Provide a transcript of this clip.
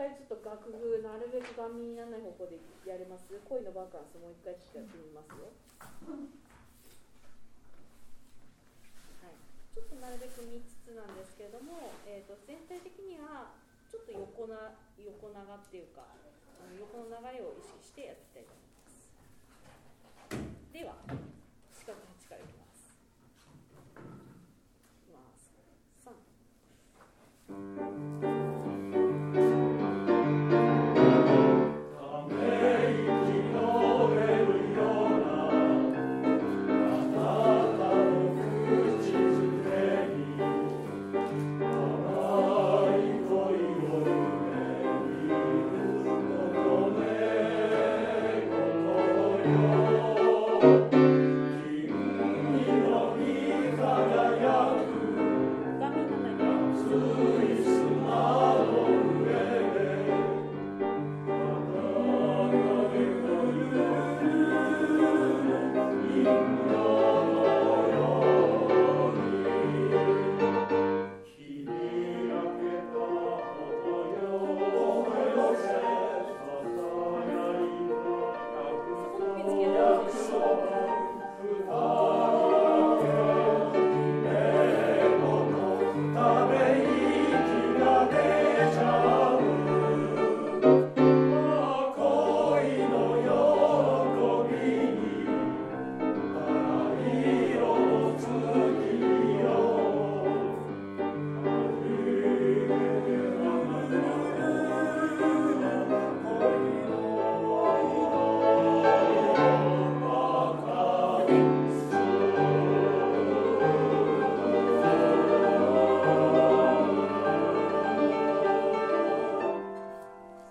回ちょっと楽譜なるべくガン見にならない方向でやれます。恋のバカンスもう一回ちょっとやってみますよ。はい、ちょっとなるべく見つつなんですけれども、全体的にはちょっと横長っていうか横の流れを意識してやっていきたいと思います。では四角8からいきます。いきます。3 よ